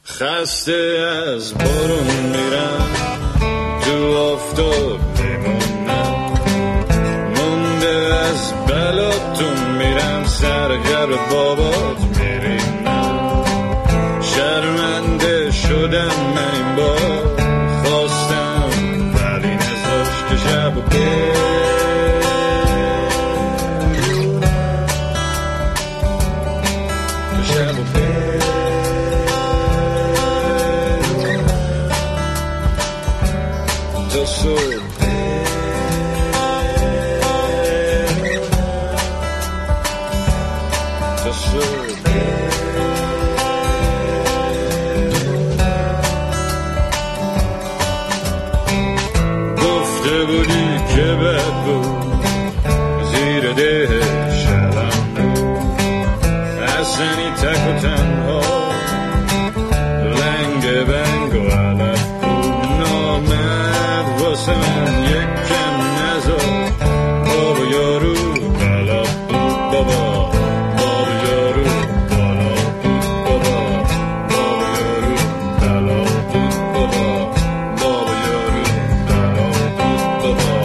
خسته از بارون میرم، تو آفتاب میمونم، مونده از بلاتون میرم، سرگر بابات میرینم. شرمنده شدم من این بار، خواستم ولی نذاشت که شب و گفته بودی که بد بود، زیر ده شبم بود، حسنی تک و تنها، لنگ بنگ و علف بود. نامد واسه من یک کم نزار، بابا یارو بلا بود، بابا بابا یارو بالا بود، بابا بابا یارو بلا بود، بابا بابا یارو بلا بود، بابا.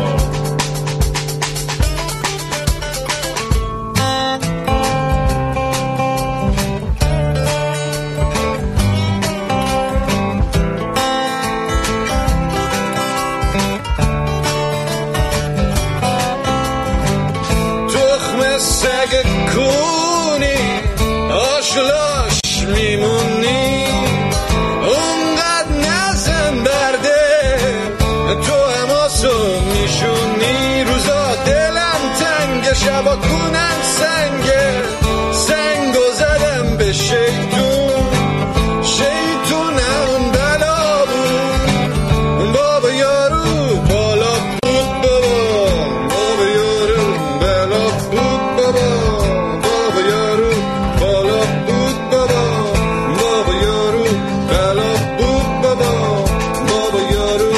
سگ کونی آشلاش میمونی، اونقدر نزن برده تو اماسو میشونی. روزا دلم تنگ، شبا کونم سنگه، سنگو زدم به شیطون، شیطونم بلا بود، بابا یارو بالا بود، بابا بابا یارو بلا بود، بابا بابا یارو بالا بود، بابا بابا یارو بلا بود، بابا بابا یارو.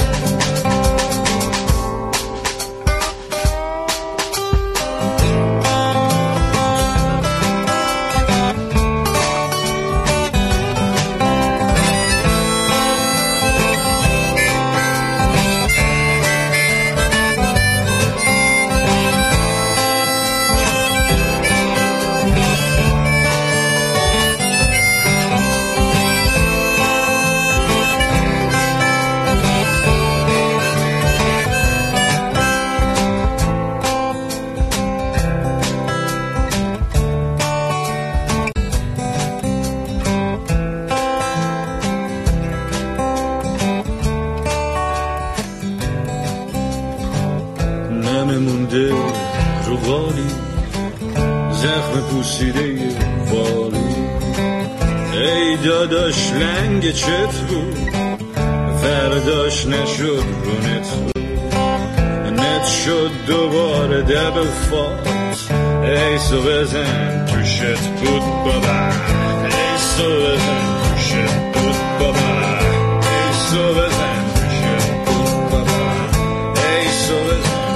نمونده رو غالی، زخم پوسیده والی. ای داداش لنگ چت بود، فرداش نشد رو نت بود، نت شد دوباره دبل فات. ایسو بزن تو شت بود بابا، ایسو بزن تو شت بود بابا، ایسو بزن تو شت بود بابا، ایسو بزن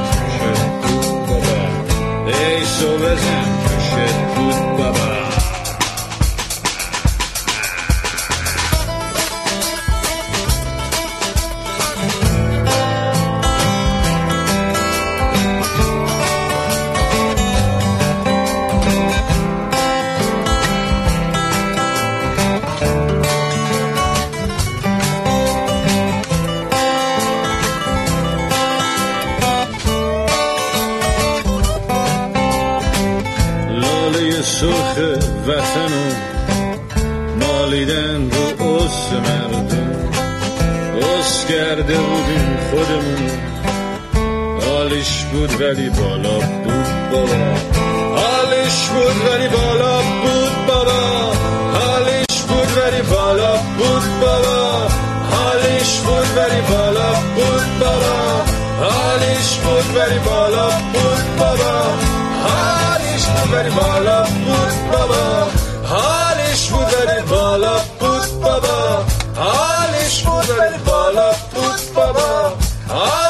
ایسو بزن تو شت بود بابا. سرخ وطنو مالیدن رو اس مردم، اس کرده بودیم خودمون، حالش بود ولی بالا بود بابا، حالش بود ولی بالا بود بابا، حالش بود ولی بالا بود بابا، حالش بود ولی بالا بود بابا، حالش بود ولی بالا بود بابا، حالش بود ولی بالا بود بابا، حالش بود ولی بالا بود بابا، حالش بود ولی بالا بود بابا.